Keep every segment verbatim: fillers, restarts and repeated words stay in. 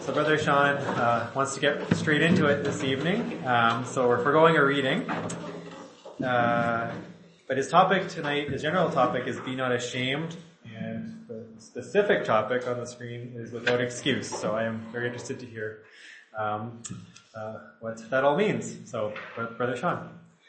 So Brother Sean uh, wants to get straight into it this evening. Um, so we're foregoing a reading. Uh, but his topic tonight, his general topic is Be Not Ashamed. And the specific topic on the screen is Without Excuse. So I am very interested to hear um, uh, what that all means. So Brother Sean.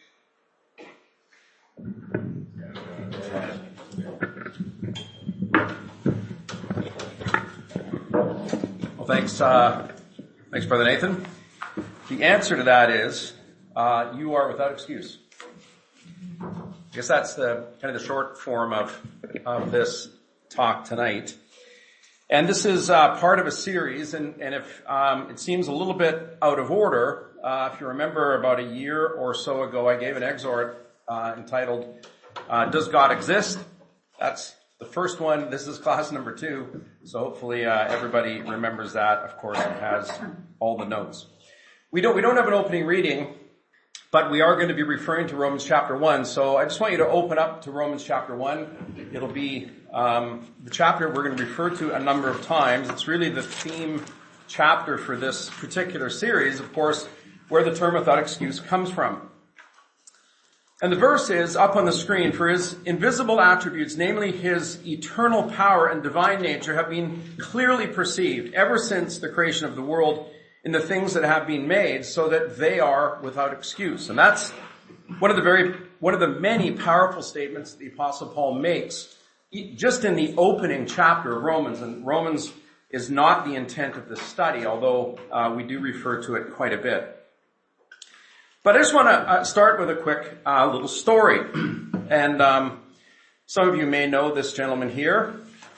Well, thanks, uh, thanks, Brother Nathan. The answer to that is, uh, you are without excuse. I guess that's the kind of the short form of of this talk tonight. And this is uh, part of a series, and, and if um, it seems a little bit out of order, uh, if you remember about a year or so ago, I gave an exhort uh, entitled, uh, Does God Exist? That's the first one. This is class number two, so hopefully uh, everybody remembers that, of course, and has all the notes. We don't, we don't have an opening reading, but we are going to be referring to Romans chapter one, so I just want you to open up to Romans chapter one. It'll be um, the chapter we're going to refer to a number of times. It's really the theme chapter for this particular series, of course, where the term without excuse comes from. And the verse is up on the screen, for his invisible attributes, namely his eternal power and divine nature, have been clearly perceived ever since the creation of the world in the things that have been made, so that they are without excuse. And that's one of the very, one of the many powerful statements that the Apostle Paul makes just in the opening chapter of Romans. And Romans is not the intent of this study, although uh, we do refer to it quite a bit. But I just want to uh, start with a quick uh, little story. And um, some of you may know this gentleman here.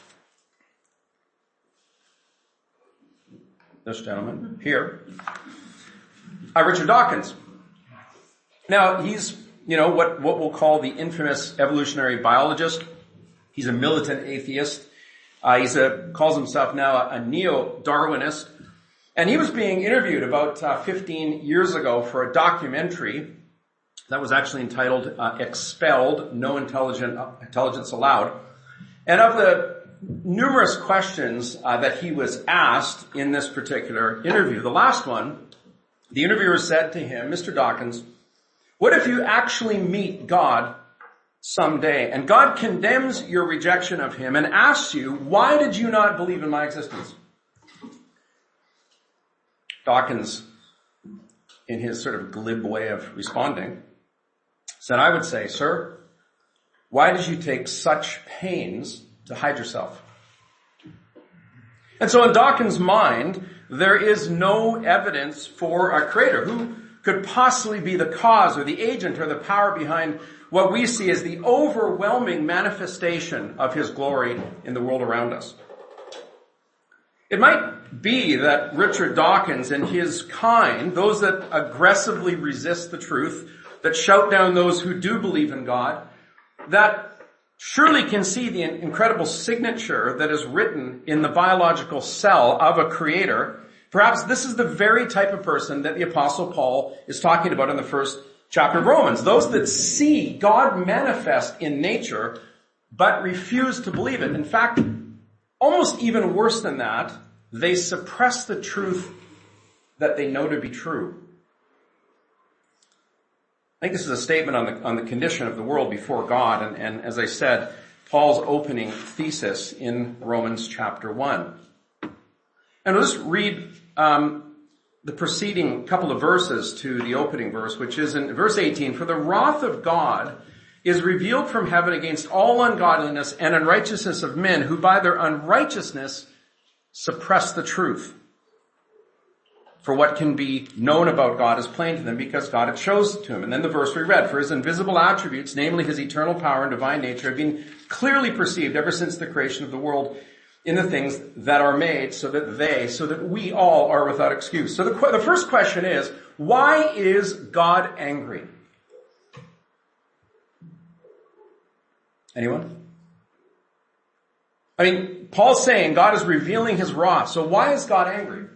This gentleman here. Uh, Richard Dawkins. Now, he's, you know, what, what we'll call the infamous evolutionary biologist. He's a militant atheist. Uh, he's a, calls himself now a, a neo-Darwinist. And he was being interviewed about uh, fifteen years ago for a documentary that was actually entitled uh, Expelled, No Intelligent, uh, Intelligence Allowed. And of the numerous questions uh, that he was asked in this particular interview, the last one, the interviewer said to him, Mister Dawkins, what if you actually meet God someday and God condemns your rejection of him and asks you, why did you not believe in my existence? Dawkins, in his sort of glib way of responding, said, I would say, sir, why did you take such pains to hide yourself? And so in Dawkins' mind, there is no evidence for a creator. Who could possibly be the cause or the agent or the power behind what we see as the overwhelming manifestation of his glory in the world around us? It might be that Richard Dawkins and his kind, those that aggressively resist the truth, that shout down those who do believe in God, that surely can see the incredible signature that is written in the biological cell of a creator. Perhaps this is the very type of person that the Apostle Paul is talking about in the first chapter of Romans. Those that see God manifest in nature, but refuse to believe it. In fact, almost even worse than that, they suppress the truth that they know to be true. I think this is a statement on the, on the condition of the world before God, and, and as I said, Paul's opening thesis in Romans chapter one. And let's read um, the preceding couple of verses to the opening verse, which is in verse eighteen, for the wrath of God is revealed from heaven against all ungodliness and unrighteousness of men who by their unrighteousness suppress the truth. For what can be known about God is plain to them because God had shows it to him. And then the verse we read, for his invisible attributes, namely his eternal power and divine nature, have been clearly perceived ever since the creation of the world in the things that are made, so that they, so that we all are without excuse. So the, the first question is, why is God angry? Anyone? I mean, Paul's saying God is revealing his wrath. So why is God angry?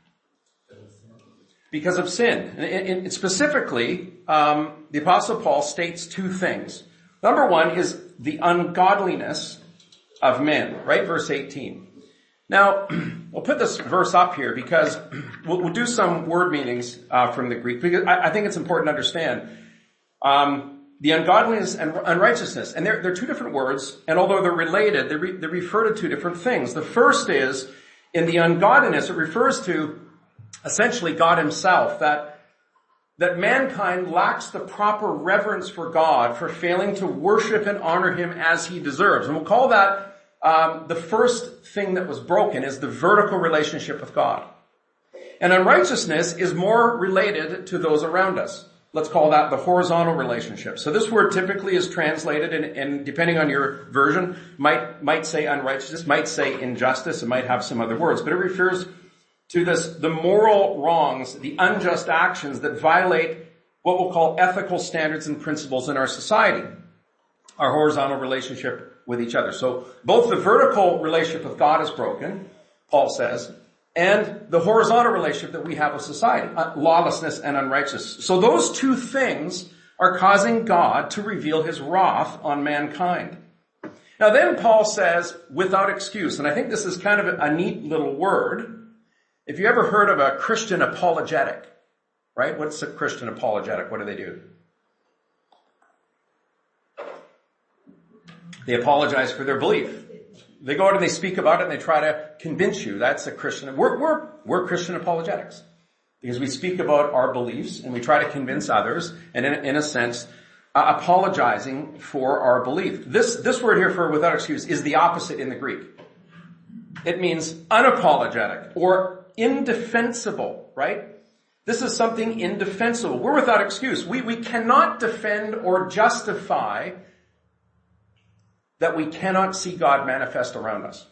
Because of sin. And, and specifically, um, the Apostle Paul states two things. Number one is the ungodliness of men. Right? Verse eighteen. Now, we'll put this verse up here because we'll, we'll do some word meanings uh, from the Greek, because I, I think it's important to understand um, the ungodliness and unrighteousness. And they're, they're two different words, and although they're related, they, re, they refer to two different things. The first is, in the ungodliness, it refers to essentially God himself, that, that mankind lacks the proper reverence for God for failing to worship and honor him as he deserves. And we'll call that Um, the first thing that was broken is the vertical relationship with God. And unrighteousness is more related to those around us. Let's call that the horizontal relationship. So this word typically is translated, and, and depending on your version, might, might say unrighteousness, might say injustice, it might have some other words, but it refers to this, the moral wrongs, the unjust actions that violate what we'll call ethical standards and principles in our society. Our horizontal relationship with each other. So both the vertical relationship with God is broken, Paul says, and the horizontal relationship that we have with society, lawlessness and unrighteousness. So those two things are causing God to reveal his wrath on mankind. Now then Paul says, without excuse, and I think this is kind of a neat little word. If you ever heard of a Christian apologetic, right? What's a Christian apologetic? What do they do? They apologize for their belief. They go out and they speak about it and they try to convince you that's a Christian. We're, we're, we're Christian apologetics because we speak about our beliefs and we try to convince others, and in, in a sense, uh, apologizing for our belief. This, this word here for without excuse is the opposite in the Greek. It means unapologetic or indefensible, right? This is something indefensible. We're without excuse. We, we cannot defend or justify that we cannot see God manifest around us.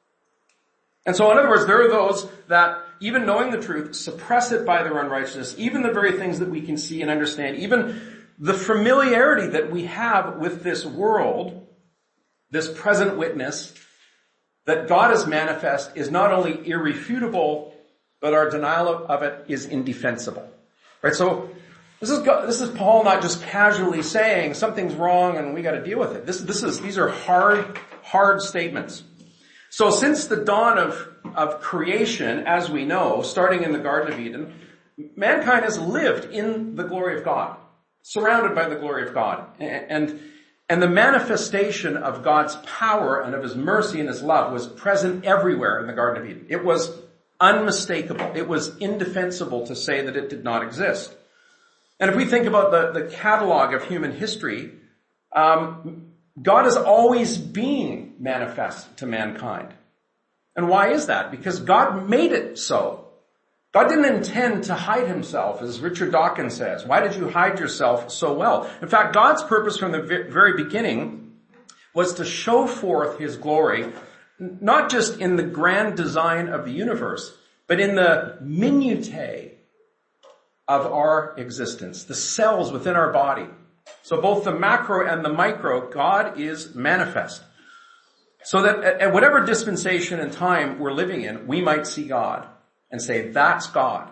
And so in other words, there are those that, even knowing the truth, suppress it by their unrighteousness, even the very things that we can see and understand, even the familiarity that we have with this world, this present witness, that God is manifest is not only irrefutable, but our denial of, of it is indefensible. Right? So This is, this is Paul not just casually saying something's wrong and we got to deal with it. This, this is, these are hard, hard statements. So since the dawn of, of creation, as we know, starting in the Garden of Eden, mankind has lived in the glory of God, surrounded by the glory of God. And, and the manifestation of God's power and of his mercy and his love was present everywhere in the Garden of Eden. It was unmistakable. It was indefensible to say that it did not exist. And if we think about the, the catalog of human history, um, God is always being manifest to mankind. And why is that? Because God made it so. God didn't intend to hide himself, as Richard Dawkins says. Why did you hide yourself so well? In fact, God's purpose from the very beginning was to show forth his glory, not just in the grand design of the universe, but in the minutiae of our existence, the cells within our body. So both the macro and the micro, God is manifest. So that at whatever dispensation and time we're living in, we might see God and say, that's God.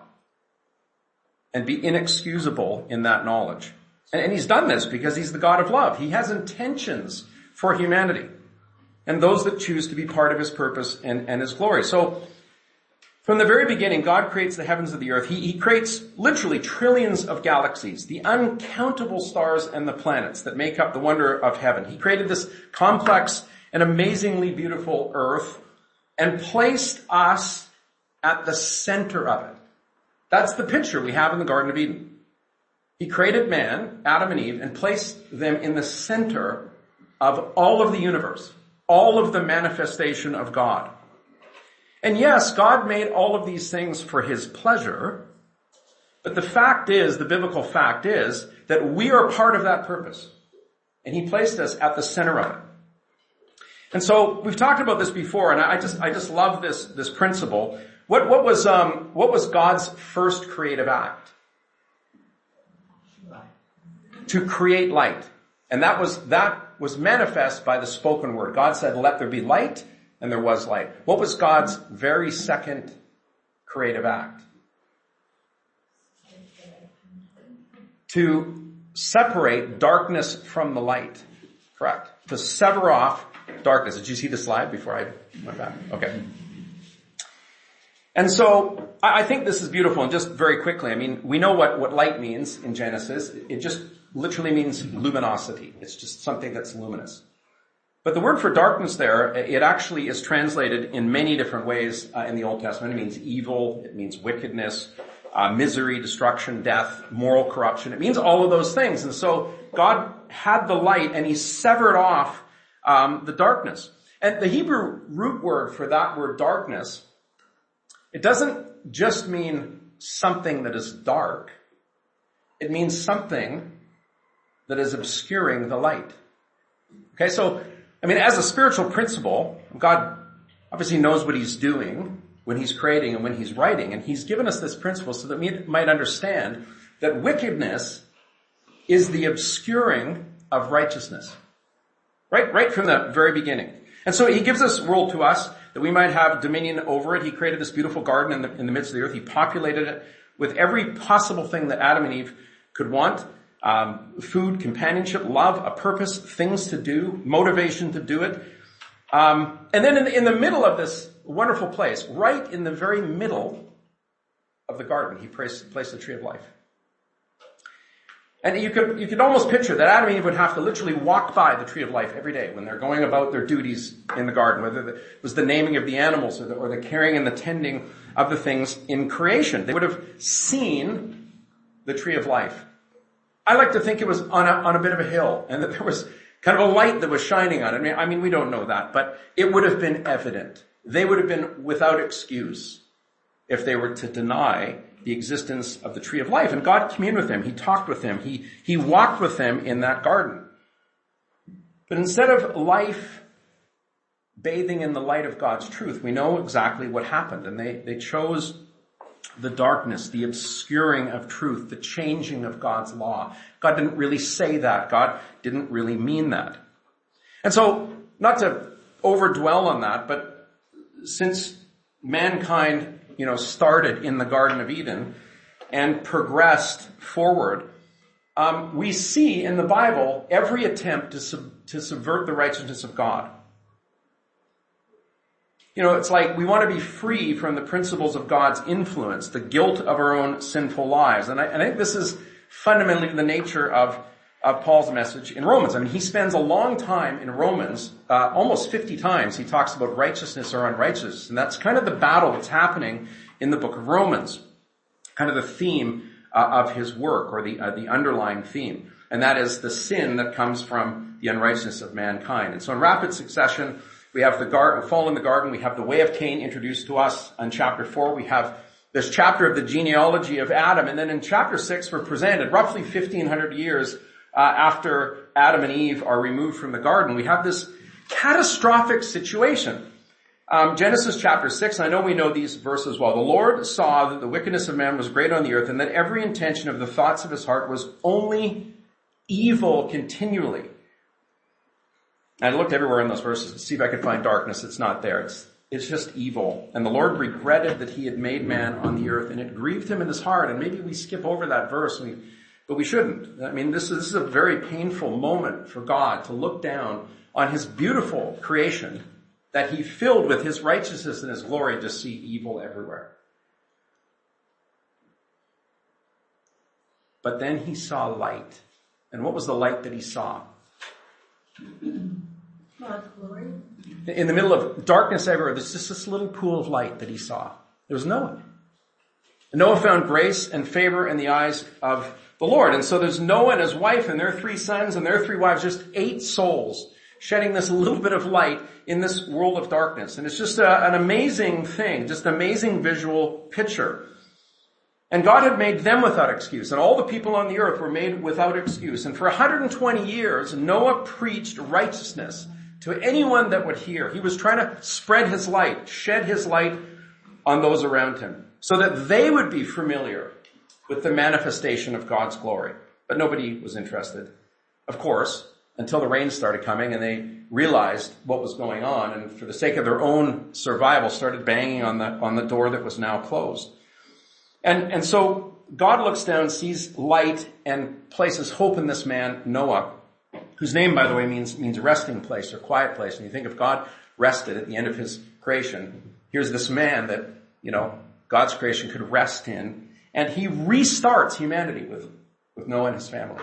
And be inexcusable in that knowledge. And, and he's done this because he's the God of love. He has intentions for humanity and those that choose to be part of his purpose and, and his glory. So from the very beginning, God creates the heavens and the earth. He, he creates literally trillions of galaxies, the uncountable stars and the planets that make up the wonder of heaven. He created this complex and amazingly beautiful earth and placed us at the center of it. That's the picture we have in the Garden of Eden. He created man, Adam and Eve, and placed them in the center of all of the universe, all of the manifestation of God. And yes, God made all of these things for his pleasure, but the fact is, the biblical fact is, that we are part of that purpose. And he placed us at the center of it. And so, we've talked about this before, and I just, I just love this, this principle. What, what was, um, what was God's first creative act? To create light. And that was, that was manifest by the spoken word. God said, let there be light. And there was light. What was God's very second creative act? To separate darkness from the light. Correct. To sever off darkness. Did you see the slide before I went back? Okay. And so I think this is beautiful. And just very quickly, I mean, we know what, what light means in Genesis. It just literally means luminosity. It's just something that's luminous. But the word for darkness there, it actually is translated in many different ways uh, in the Old Testament. It means evil, it means wickedness, uh, misery, destruction, death, moral corruption. It means all of those things. And so God had the light and he severed off um, the darkness. And the Hebrew root word for that word darkness, it doesn't just mean something that is dark. It means something that is obscuring the light. Okay, so I mean, as a spiritual principle, God obviously knows what he's doing when he's creating and when he's writing. And he's given us this principle so that we might understand that wickedness is the obscuring of righteousness. Right? Right from the very beginning. And so he gives this world to us that we might have dominion over it. He created this beautiful garden in the, in the midst of the earth. He populated it with every possible thing that Adam and Eve could want. Um, food, companionship, love, a purpose, things to do, motivation to do it. Um, and then in the, in the middle of this wonderful place, right in the very middle of the garden, he placed, placed the tree of life. And you could, you could almost picture that Adam and Eve would have to literally walk by the tree of life every day when they're going about their duties in the garden, whether it was the naming of the animals or the, or the caring and the tending of the things in creation. They would have seen the tree of life. I like to think it was on a, on a bit of a hill and that there was kind of a light that was shining on it. I mean, I mean, we don't know that, but it would have been evident. They would have been without excuse if they were to deny the existence of the tree of life. And God communed with them. He talked with them. He, he walked with them in that garden. But instead of life bathing in the light of God's truth, we know exactly what happened. And they, they chose the darkness, the obscuring of truth, the changing of God's law. God didn't really say that. God didn't really mean that. And so, not to overdwell on that, but since mankind, you know, started in the Garden of Eden and progressed forward, um, we see in the Bible every attempt to sub- to subvert the righteousness of God. You know, it's like we want to be free from the principles of God's influence, the guilt of our own sinful lives. And I, I think this is fundamentally the nature of, of Paul's message in Romans. I mean, he spends a long time in Romans, uh, almost fifty times, he talks about righteousness or unrighteousness. And that's kind of the battle that's happening in the book of Romans, kind of the theme uh, of his work, or the, uh, the underlying theme. And that is the sin that comes from the unrighteousness of mankind. And so in rapid succession, we have the garden, fall in the garden. We have the way of Cain introduced to us in chapter four. We have this chapter of the genealogy of Adam. And then in chapter six, we're presented roughly fifteen hundred years uh, after Adam and Eve are removed from the garden. We have this catastrophic situation. Um, Genesis chapter six, I know we know these verses well. The Lord saw that the wickedness of man was great on the earth, and that every intention of the thoughts of his heart was only evil continually. I looked everywhere in those verses to see if I could find darkness. It's not there. It's, it's just evil. And the Lord regretted that he had made man on the earth, and it grieved him in his heart. And maybe we skip over that verse, we, but we shouldn't. I mean, this is, this is a very painful moment for God to look down on his beautiful creation that he filled with his righteousness and his glory, and just see evil everywhere. But then he saw light. And what was the light that he saw? God's glory. In the middle of darkness everywhere, there's just this little pool of light that he saw. There was Noah. And Noah found grace and favor in the eyes of the Lord. And so there's Noah and his wife and their three sons and their three wives, just eight souls shedding this little bit of light in this world of darkness. And it's just a, an amazing thing, just an amazing visual picture. And God had made them without excuse, and all the people on the earth were made without excuse. And for one hundred twenty years, Noah preached righteousness to anyone that would hear. He was trying to spread his light, shed his light on those around him, so that they would be familiar with the manifestation of God's glory. But nobody was interested, of course, until the rains started coming and they realized what was going on, and for the sake of their own survival, started banging on the on the door that was now closed. And, and so God looks down, sees light, and places hope in this man, Noah, whose name, by the way, means, means a resting place or quiet place. And you think if God rested at the end of his creation, here's this man that you know, God's creation could rest in. And he restarts humanity with, with Noah and his family.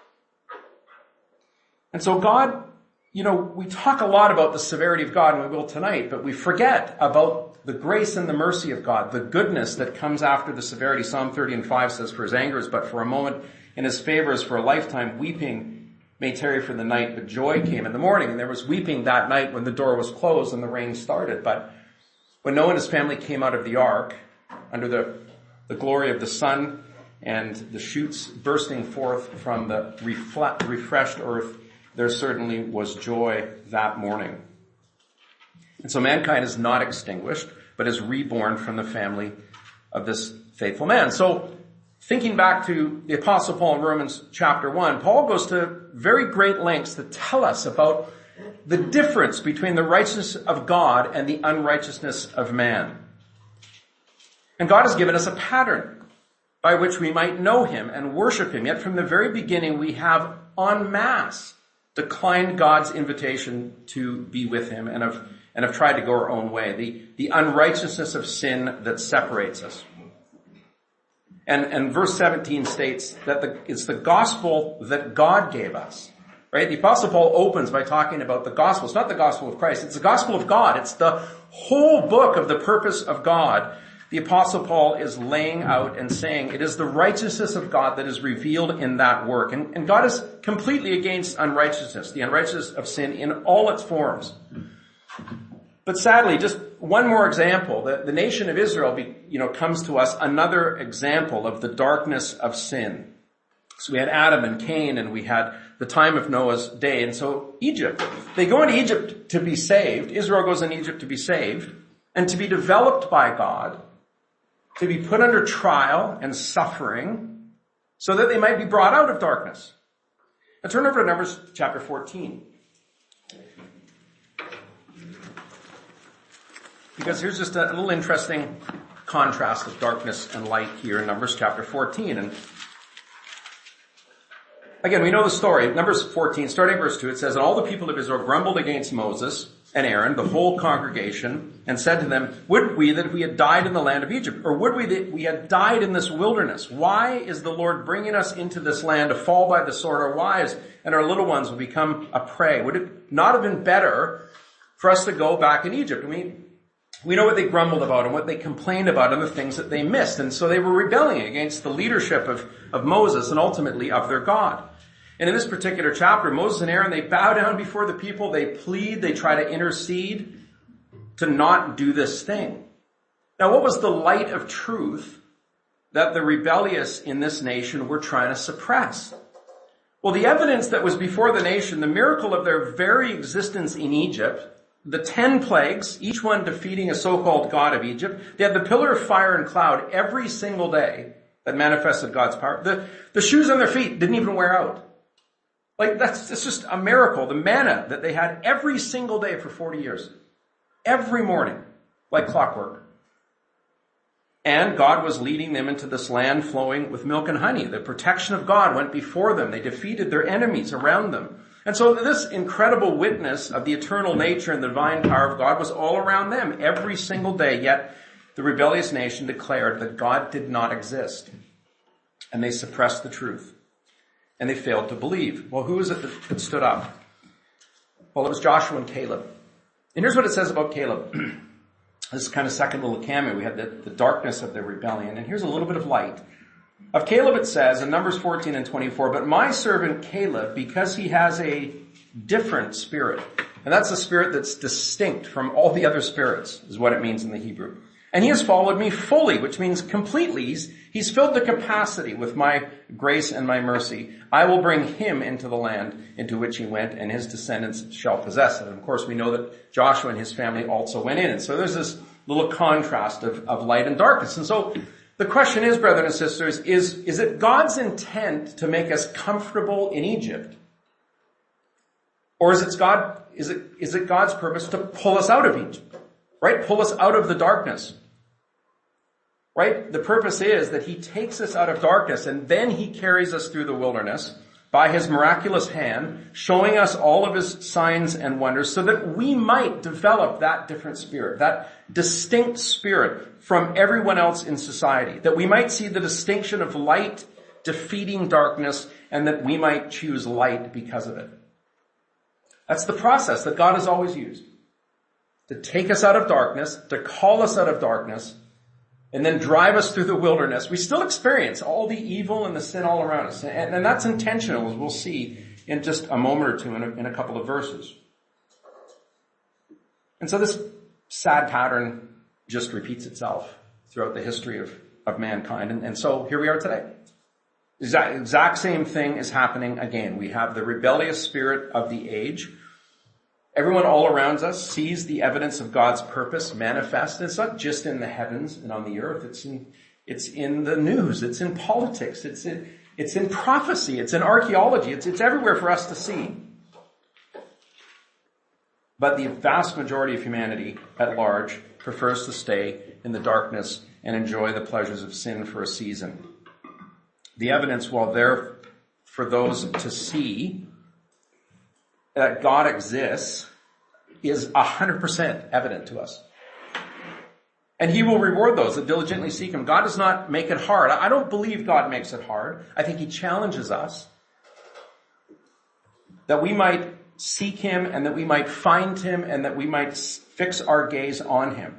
And so God, you know, we talk a lot about the severity of God, and we will tonight, but we forget about the grace and the mercy of God, the goodness that comes after the severity. Psalm thirty and five says, for his anger is but for a moment, and his favor is for a lifetime. Weeping may tarry for the night, but joy came in the morning. And there was weeping that night when the door was closed and the rain started. But when Noah and his family came out of the ark, under the, the glory of the sun and the shoots bursting forth from the refle- refreshed earth, there certainly was joy that morning. And so mankind is not extinguished, but is reborn from the family of this faithful man. So thinking back to the Apostle Paul in Romans chapter one, Paul goes to very great lengths to tell us about the difference between the righteousness of God and the unrighteousness of man. And God has given us a pattern by which we might know him and worship him. Yet from the very beginning we have en masse declined God's invitation to be with him and have, and have tried to go our own way. The, the unrighteousness of sin that separates us. And, and verse seventeen states that the, it's the gospel that God gave us. Right? The Apostle Paul opens by talking about the gospel. It's not the gospel of Christ. It's the gospel of God. It's the whole book of the purpose of God. The Apostle Paul is laying out and saying it is the righteousness of God that is revealed in that work. And, and God is completely against unrighteousness, the unrighteousness of sin in all its forms. But sadly, just one more example. The, the nation of Israel, be, you know, comes to us another example of the darkness of sin. So we had Adam and Cain, and we had the time of Noah's day. And so Egypt, they go into Egypt to be saved. Israel goes into Egypt to be saved and to be developed by God, to be put under trial and suffering so that they might be brought out of darkness. Now turn over to Numbers chapter fourteen. Because here's just a little interesting contrast of darkness and light here in Numbers chapter fourteen. And again, we know the story. Numbers fourteen, starting verse two, it says, and all the people of Israel grumbled against Moses and Aaron, the whole congregation, and said to them, would we that we had died in the land of Egypt, or would we that we had died in this wilderness? Why is the Lord bringing us into this land to fall by the sword? Our wives and our little ones will become a prey. Would it not have been better for us to go back in Egypt? I mean, we know what they grumbled about and what they complained about and the things that they missed. And so they were rebelling against the leadership of, of Moses and ultimately of their God. And in this particular chapter, Moses and Aaron, they bow down before the people. They plead, they try to intercede to not do this thing. Now, what was the light of truth that the rebellious in this nation were trying to suppress? Well, the evidence that was before the nation, the miracle of their very existence in Egypt, the ten plagues, each one defeating a so-called god of Egypt. They had the pillar of fire and cloud every single day that manifested God's power. The, the shoes on their feet didn't even wear out. Like, that's, that's just a miracle. The manna that they had every single day for forty years. Every morning, like clockwork. And God was leading them into this land flowing with milk and honey. The protection of God went before them. They defeated their enemies around them. And so this incredible witness of the eternal nature and the divine power of God was all around them every single day. Yet the rebellious nation declared that God did not exist. And they suppressed the truth. And they failed to believe. Well, who is it that stood up? Well, it was Joshua and Caleb. And here's what it says about Caleb. This is kind of second little cameo. We had the, the darkness of their rebellion. And here's a little bit of light. Of Caleb it says in Numbers fourteen and twenty-four, but my servant Caleb, because he has a different spirit, and that's a spirit that's distinct from all the other spirits, is what it means in the Hebrew. And he has followed me fully, which means completely. He's, he's filled the capacity with my grace and my mercy. I will bring him into the land into which he went, and his descendants shall possess it. And of course we know that Joshua and his family also went in. And so there's this little contrast of, of light and darkness. And so the question is, brothers and sisters, is, is it God's intent to make us comfortable in Egypt? Or is it God, is it, is it God's purpose to pull us out of Egypt? Right? Pull us out of the darkness. Right? The purpose is that he takes us out of darkness and then he carries us through the wilderness by his miraculous hand, showing us all of his signs and wonders so that we might develop that different spirit, that distinct spirit from everyone else in society, that we might see the distinction of light defeating darkness and that we might choose light because of it. That's the process that God has always used. To take us out of darkness, to call us out of darkness, and then drive us through the wilderness. We still experience all the evil and the sin all around us. And, and that's intentional, as we'll see in just a moment or two in a, in a couple of verses. And so this sad pattern just repeats itself throughout the history of, of mankind. And, and so here we are today. The exact, exact same thing is happening again. We have the rebellious spirit of the age. Everyone all around us sees the evidence of God's purpose manifest. It's not just in the heavens and on the earth. It's in, it's in the news. It's in politics. It's in, it's in prophecy. It's in archaeology. It's, it's everywhere for us to see. But the vast majority of humanity at large prefers to stay in the darkness and enjoy the pleasures of sin for a season. The evidence, while there for those to see that God exists, is one hundred percent evident to us. And he will reward those that diligently seek him. God does not make it hard. I don't believe God makes it hard. I think he challenges us that we might seek him and that we might find him and that we might fix our gaze on him.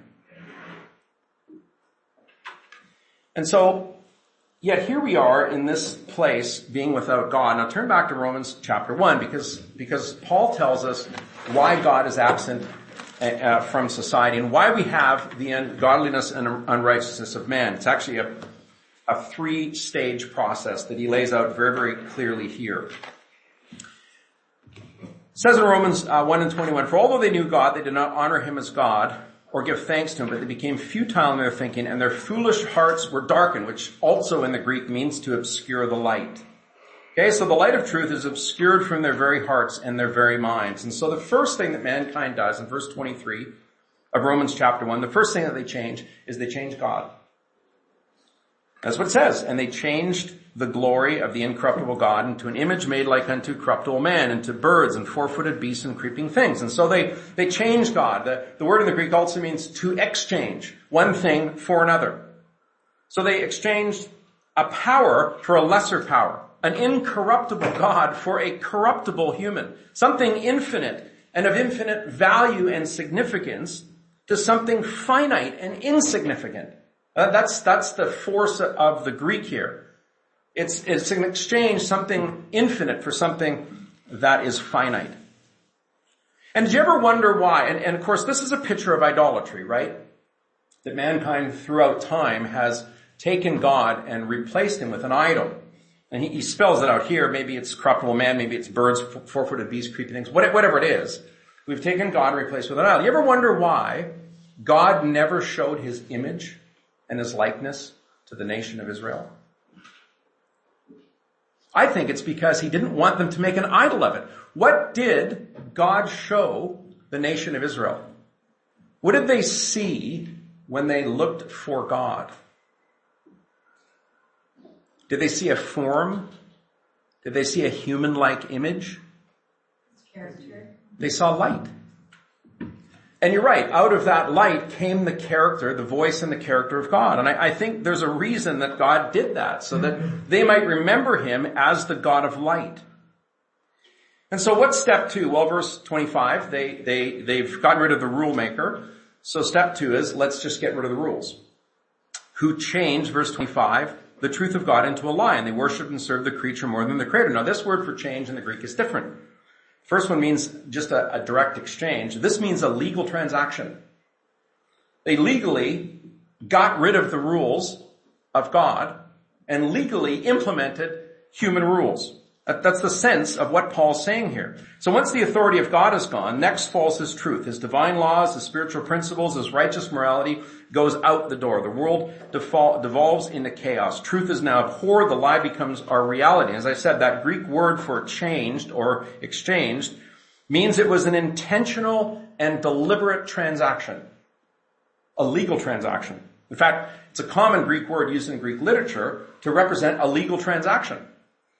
And so, yet here we are in this place being without God. Now turn back to Romans chapter one because, because Paul tells us why God is absent uh, from society and why we have the ungodliness and unrighteousness of man. It's actually a, a three-stage process that he lays out very, very clearly here. It says in Romans uh, one and twenty-one, for although they knew God, they did not honor him as God or give thanks to him, but they became futile in their thinking, and their foolish hearts were darkened, which also in the Greek means to obscure the light. Okay, so the light of truth is obscured from their very hearts and their very minds. And so the first thing that mankind does in verse twenty-three of Romans chapter one, the first thing that they change is they change God. That's what it says. And they changed the glory of the incorruptible God into an image made like unto corruptible man, into birds and four-footed beasts and creeping things. And so they, they changed God. The, the word in the Greek also means to exchange one thing for another. So they exchanged a power for a lesser power, an incorruptible God for a corruptible human, something infinite and of infinite value and significance to something finite and insignificant. Uh, that's, that's the force of the Greek here. It's, it's an exchange, something infinite for something that is finite. And did you ever wonder why? And, and of course, this is a picture of idolatry, right? That mankind throughout time has taken God and replaced him with an idol. And he, he spells it out here. Maybe it's corruptible man, maybe it's birds, four-footed beasts, creepy things, whatever it is. We've taken God and replaced with an idol. You ever wonder why God never showed his image and his likeness to the nation of Israel? I think it's because he didn't want them to make an idol of it. What did God show the nation of Israel? What did they see when they looked for God? Did they see a form? Did they see a human-like image? Character. They saw light. And you're right, out of that light came the character, the voice and the character of God. And I, I think there's a reason that God did that, so that they might remember him as the God of light. And so what's step two? Well, verse twenty-five, they, they, they've gotten rid of the rule maker. So step two is, let's just get rid of the rules. Who changed, verse twenty-five, the truth of God into a lie, and they worshiped and served the creature more than the creator. Now this word for change in the Greek is different. First one means just a, a direct exchange. This means a legal transaction. They legally got rid of the rules of God and legally implemented human rules. That, that's the sense of what Paul's saying here. So once the authority of God is gone, next falls his truth. His divine laws, his spiritual principles, his righteous morality goes out the door. The world defol- devolves into chaos. Truth is now abhorred. The lie becomes our reality. As I said, that Greek word for changed or exchanged means it was an intentional and deliberate transaction. A legal transaction. In fact, it's a common Greek word used in Greek literature to represent a legal transaction.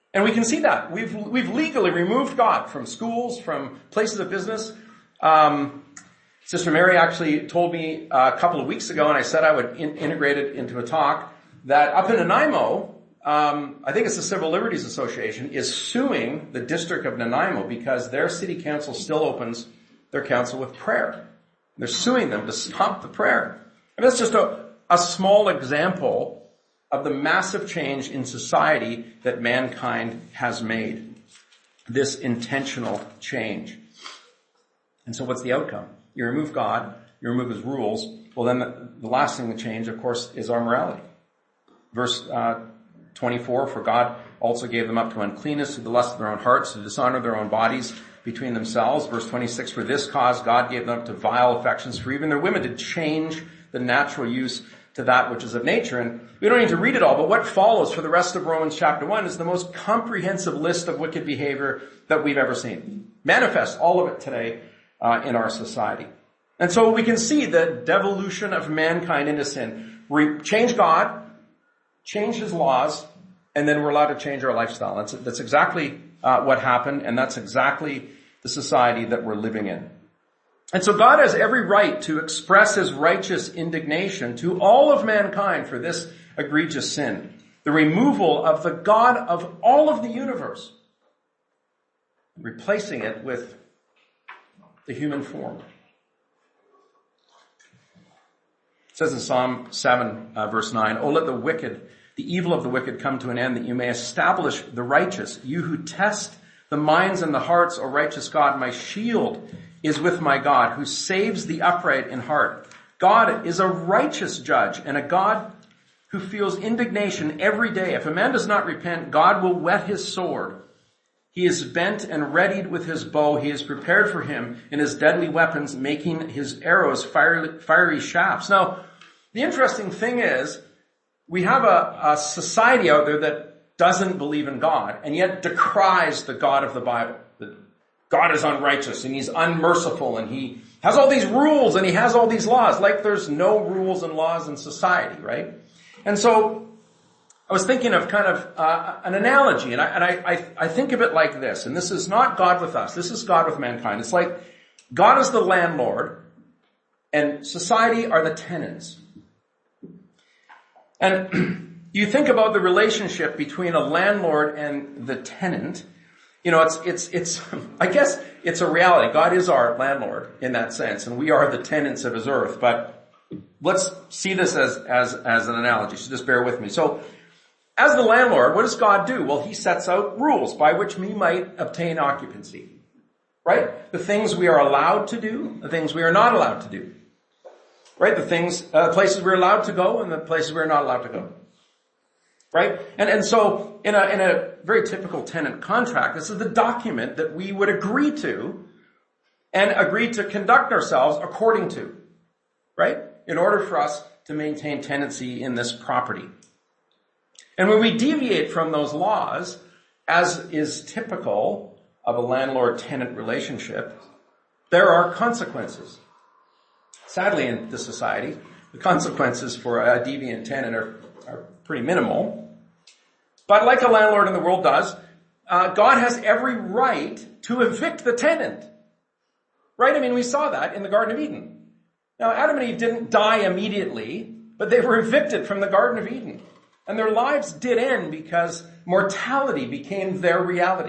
And we can see that. We've, we've legally removed God from schools, from places of business. Um, Sister Mary actually told me a couple of weeks ago, and I said I would in, integrate it into a talk, that up in Nanaimo, um, I think it's the Civil Liberties Association, is suing the District of Nanaimo because their city council still opens their council with prayer. They're suing them to stop the prayer. And that's just a, a small example of the massive change in society that mankind has made. This intentional change. And so what's the outcome? You remove God, you remove his rules. Well, then the, the last thing to change, of course, is our morality. Verse uh, twenty-four, for God also gave them up to uncleanness, to the lust of their own hearts, to dishonor their own bodies between themselves. Verse twenty-six, for this cause God gave them up to vile affections, for even their women to change the natural use to that which is of nature. And we don't need to read it all, but what follows for the rest of Romans chapter one is the most comprehensive list of wicked behavior that we've ever seen. Manifests all of it today uh, in our society. And so we can see the devolution of mankind into sin. We change God, change his laws, and then we're allowed to change our lifestyle. That's, that's exactly uh, what happened, and that's exactly the society that we're living in. And so God has every right to express his righteous indignation to all of mankind for this egregious sin. The removal of the God of all of the universe, replacing it with the human form. It says in Psalm seven, uh, verse nine, oh, let the wicked, the evil of the wicked come to an end, that you may establish the righteous. You who test the minds and the hearts, O righteous God, my shield is with my God, who saves the upright in heart. God is a righteous judge and a God who feels indignation every day. If a man does not repent, God will whet his sword. He is bent and readied with his bow. He is prepared for him in his deadly weapons, making his arrows fiery, fiery shafts. Now, the interesting thing is, we have a, a society out there that doesn't believe in God and yet decries the God of the Bible. That God is unrighteous and he's unmerciful and he has all these rules and he has all these laws, like there's no rules and laws in society, right? And so I was thinking of kind of uh, an analogy, and, I, and I, I, I think of it like this, and this is not God with us, this is God with mankind. It's like God is the landlord and society are the tenants. And you think about the relationship between a landlord and the tenant. You know, it's, it's, it's, I guess it's a reality. God is our landlord in that sense, and we are the tenants of his earth. But let's see this as, as, as an analogy. So just bear with me. So, as the landlord, what does God do? Well, he sets out rules by which we might obtain occupancy. Right? The things we are allowed to do, the things we are not allowed to do. Right? The things, uh, places we're allowed to go and the places we're not allowed to go. Right? And, and so, in a, in a very typical tenant contract, this is the document that we would agree to and agree to conduct ourselves according to. Right? In order for us to maintain tenancy in this property. And when we deviate from those laws, as is typical of a landlord-tenant relationship, there are consequences. Sadly, in this society, the consequences for a deviant tenant are, are pretty minimal. But like a landlord in the world does, uh, God has every right to evict the tenant. Right? I mean, we saw that in the Garden of Eden. Now, Adam and Eve didn't die immediately, but they were evicted from the Garden of Eden. And their lives did end because mortality became their reality.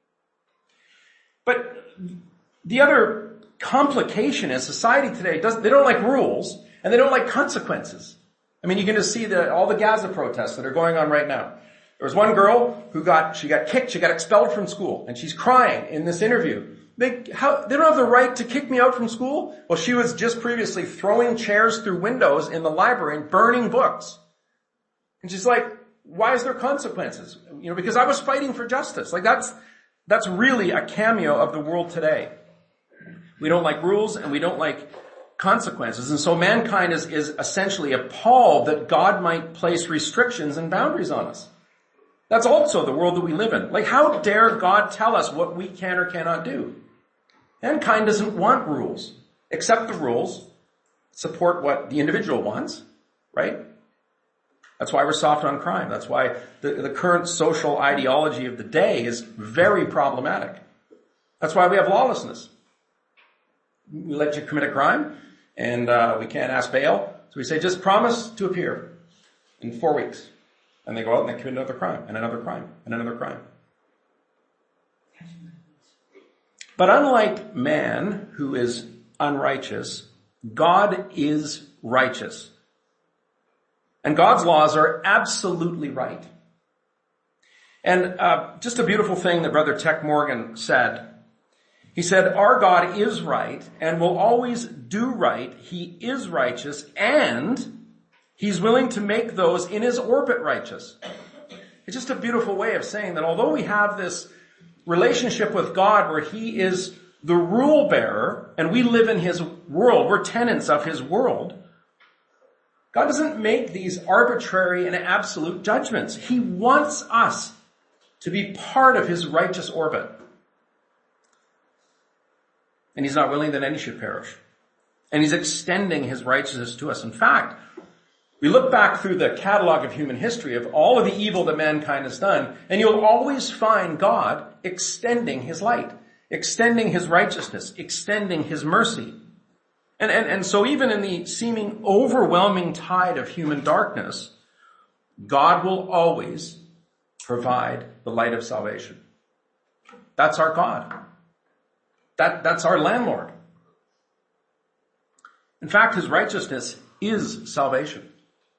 But the other complication is society today does they don't like rules and they don't like consequences. I mean, you can just see the, all the Gaza protests that are going on right now. There was one girl who got, she got kicked, she got expelled from school, and she's crying in this interview. They, how, they don't have the right to kick me out from school? Well, she was just previously throwing chairs through windows in the library and burning books. And she's like, why is there consequences? You know, because I was fighting for justice. Like that's, that's really a cameo of the world today. We don't like rules and we don't like consequences. And so mankind is, is essentially appalled that God might place restrictions and boundaries on us. That's also the world that we live in. Like, how dare God tell us what we can or cannot do? Mankind doesn't want rules. Accept the rules, support what the individual wants, right? That's why we're soft on crime. That's why the, the current social ideology of the day is very problematic. That's why we have lawlessness. We let you commit a crime, and uh, we can't ask bail. So we say, just promise to appear in four weeks. And they go out and they commit another crime, and another crime, and another crime. But unlike man, who is unrighteous, God is righteous. And God's laws are absolutely right. And uh, just a beautiful thing that Brother Tech Morgan said. He said, our God is right and will always do right. He is righteous, and he's willing to make those in his orbit righteous. It's just a beautiful way of saying that although we have this relationship with God where he is the rule bearer and we live in his world, we're tenants of his world, God doesn't make these arbitrary and absolute judgments. He wants us to be part of his righteous orbit. And he's not willing that any should perish. And he's extending his righteousness to us. In fact, we look back through the catalog of human history of all of the evil that mankind has done, and you'll always find God extending his light, extending his righteousness, extending his mercy. And, and, and so even in the seeming overwhelming tide of human darkness, God will always provide the light of salvation. That's our God. That, that's our landlord. In fact, his righteousness is salvation.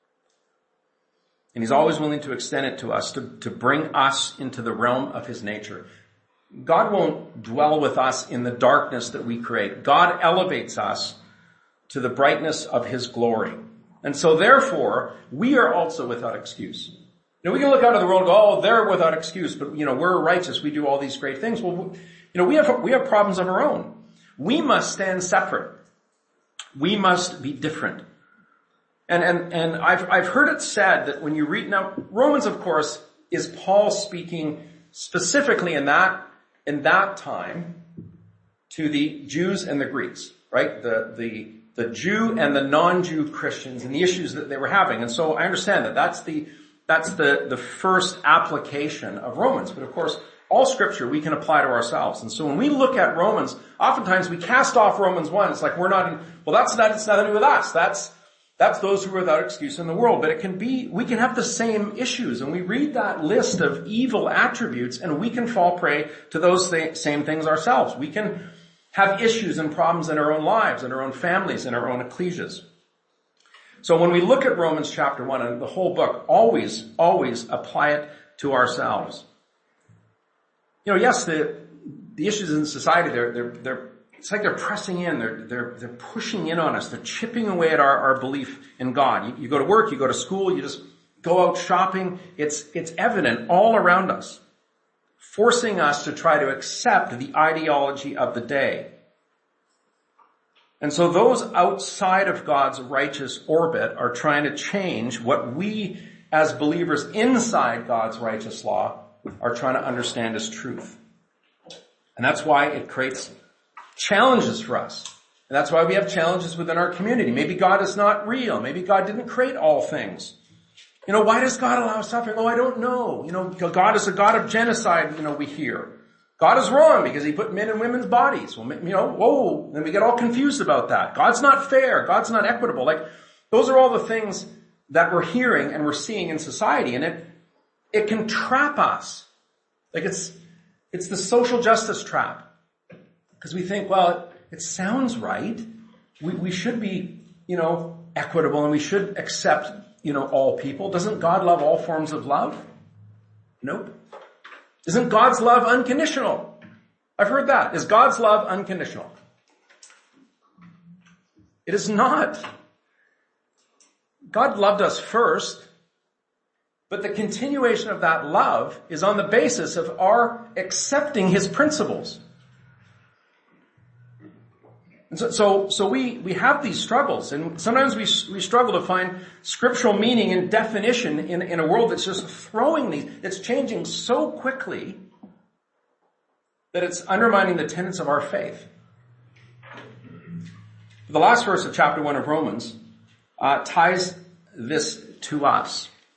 And he's always willing to extend it to us, to, to bring us into the realm of his nature. God won't dwell with us in the darkness that we create. God elevates us to the brightness of his glory. And so therefore, we are also without excuse. Now we can look out of the world and go, oh, they're without excuse, but you know, we're righteous, we do all these great things. Well, you know, we have, we have problems of our own. We must stand separate. We must be different. And, and, and I've, I've heard it said that when you read, now Romans of course is Paul speaking specifically in that, in that time to the Jews and the Greeks, right? The, the, the Jew and the non-Jew Christians and the issues that they were having. And so I understand that that's the, that's the, the first application of Romans. But of course, all scripture we can apply to ourselves. And so when we look at Romans, oftentimes we cast off Romans one. It's like we're not in, well, that's not, it's nothing to do with us. That's, that's those who are without excuse in the world. But it can be, we can have the same issues. And we read that list of evil attributes and we can fall prey to those th- same things ourselves. We can have issues and problems in our own lives, in our own families, in our own ecclesias. So when we look at Romans chapter one and the whole book, always, always apply it to ourselves. You know, yes, the, the issues in society, they're, they're, they're, it's like they're pressing in, they're, they're, they're pushing in on us, they're chipping away at our, our belief in God. You, you go to work, you go to school, you just go out shopping. It's, it's evident all around us, forcing us to try to accept the ideology of the day. And so those outside of God's righteous orbit are trying to change what we as believers inside God's righteous law are trying to understand as truth. And that's why it creates challenges for us. And that's why we have challenges within our community. Maybe God is not real. Maybe God didn't create all things. You know, why does God allow suffering? Oh, I don't know. You know, God is a God of genocide, you know, we hear. God is wrong because he put men in women's bodies. Well, you know, whoa, then we get all confused about that. God's not fair. God's not equitable. Like, those are all the things that we're hearing and we're seeing in society. And it, it can trap us. Like it's, it's the social justice trap. Because we think, well, it, it sounds right. We, we should be, you know, equitable and we should accept, you know, all people. Doesn't God love all forms of love? Nope. Isn't God's love unconditional? I've heard that. Is God's love unconditional? It is not. God loved us first, but the continuation of that love is on the basis of our accepting his principles. And so, so, so we, we have these struggles, and sometimes we, we struggle to find scriptural meaning and definition in, in a world that's just throwing these, it's changing so quickly that it's undermining the tenets of our faith. The last verse of chapter one of Romans uh, ties this to us.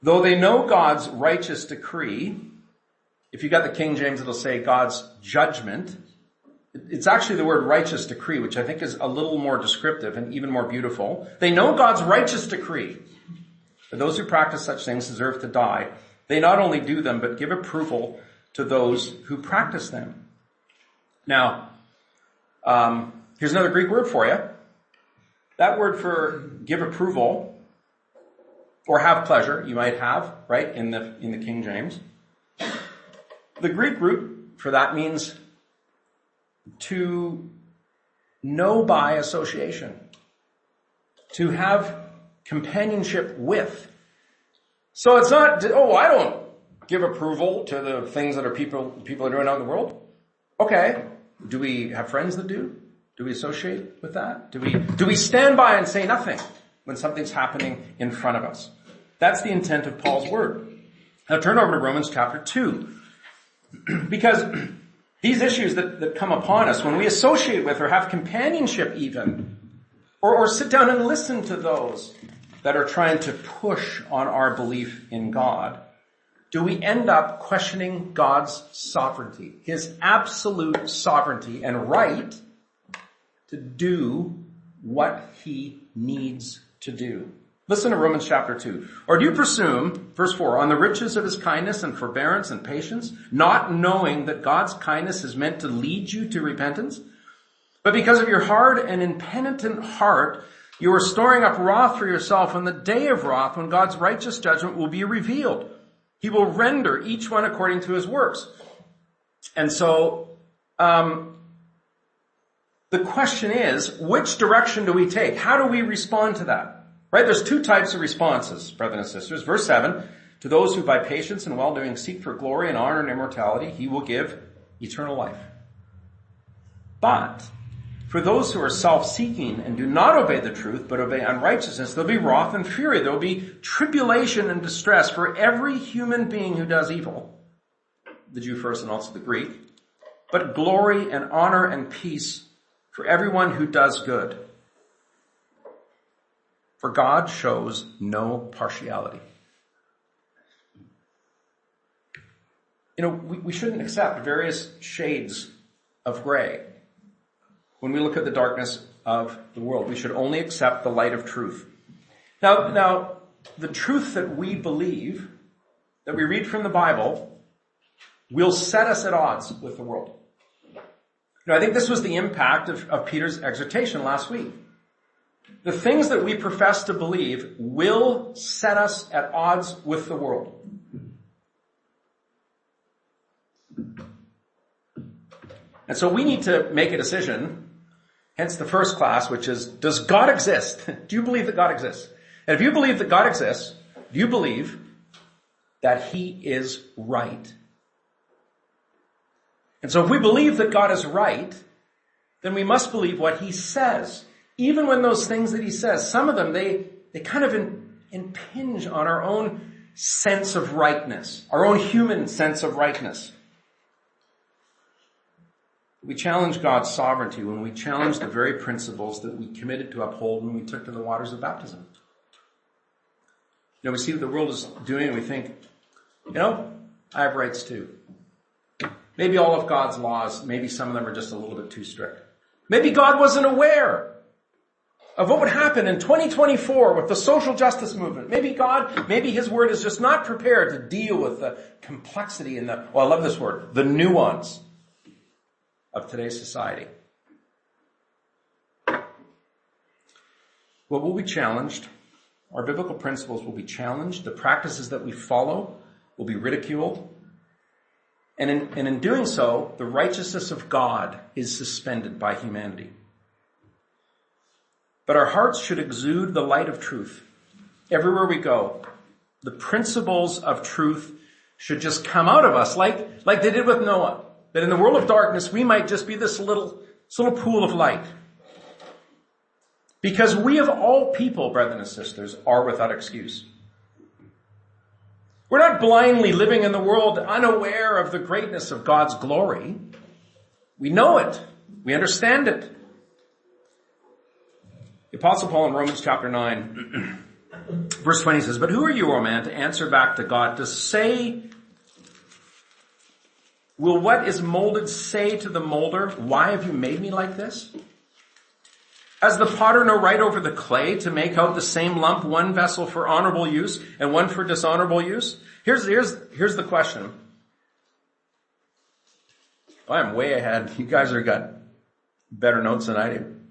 though they know God's righteous decree, if you got the King James, it'll say God's judgment. It's actually the word righteous decree, which I think is a little more descriptive and even more beautiful. They know God's righteous decree. For those who practice such things deserve to die. They not only do them, but give approval to those who practice them. Now, um, here's another Greek word for you. That word for give approval or have pleasure, you might have, right, in the, in the King James. The Greek root for that means to know by association, to have companionship with. So it's not, oh, I don't give approval to the things that are people, people are doing out in the world. Okay. Do we have friends that do? Do we associate with that? Do we, do we stand by and say nothing when something's happening in front of us? That's the intent of Paul's word. Now turn over to Romans chapter two. Because these issues that, that come upon us, when we associate with or have companionship even, or, or sit down and listen to those that are trying to push on our belief in God, do we end up questioning God's sovereignty, his absolute sovereignty and right to do what he needs to do? Listen to Romans chapter two. Or do you presume, verse four, on the riches of his kindness and forbearance and patience, not knowing that God's kindness is meant to lead you to repentance? But because of your hard and impenitent heart, you are storing up wrath for yourself on the day of wrath when God's righteous judgment will be revealed. He will render each one according to his works. And so, um, the question is, which direction do we take? How do we respond to that? Right? There's two types of responses, brothers and sisters. Verse seven, to those who by patience and well-doing seek for glory and honor and immortality, he will give eternal life. But for those who are self-seeking and do not obey the truth, but obey unrighteousness, there'll be wrath and fury. There'll be tribulation and distress for every human being who does evil, the Jew first and also the Greek, but glory and honor and peace for everyone who does good. For God shows no partiality. You know, we, we shouldn't accept various shades of gray when we look at the darkness of the world. We should only accept the light of truth. Now, now, the truth that we believe, that we read from the Bible, will set us at odds with the world. You know, I think this was the impact of, of Peter's exhortation last week. The things that we profess to believe will set us at odds with the world. And so we need to make a decision, hence the first class, which is, does God exist? Do you believe that God exists? And if you believe that God exists, do you believe that he is right? And so if we believe that God is right, then we must believe what he says. Even when those things that he says, some of them, they, they kind of in, impinge on our own sense of rightness, our own human sense of rightness. We challenge God's sovereignty when we challenge the very principles that we committed to uphold when we took to the waters of baptism. You know, we see what the world is doing and we think, you know, I have rights too. Maybe all of God's laws, maybe some of them are just a little bit too strict. Maybe God wasn't aware of what would happen in twenty twenty-four with the social justice movement. Maybe God, maybe his word is just not prepared to deal with the complexity and the, well, I love this word, the nuance of today's society. Well, we'll be challenged. Our biblical principles will be challenged. The practices that we follow will be ridiculed. And in, and in doing so, the righteousness of God is suspended by humanity. But our hearts should exude the light of truth. Everywhere we go, the principles of truth should just come out of us like, like they did with Noah. That in the world of darkness, we might just be this little, this little pool of light. Because we of all people, brethren and sisters, are without excuse. We're not blindly living in the world unaware of the greatness of God's glory. We know it. We understand it. The Apostle Paul in Romans chapter nine Verse twenty says, but who are you, O man, to answer back to God, to say, will what is molded say to the molder, why have you made me like this? Has the potter no right over the clay to make out the same lump, one vessel for honorable use and one for dishonorable use? Here's, here's, here's the question. I'm way ahead. You guys have got better notes than I do.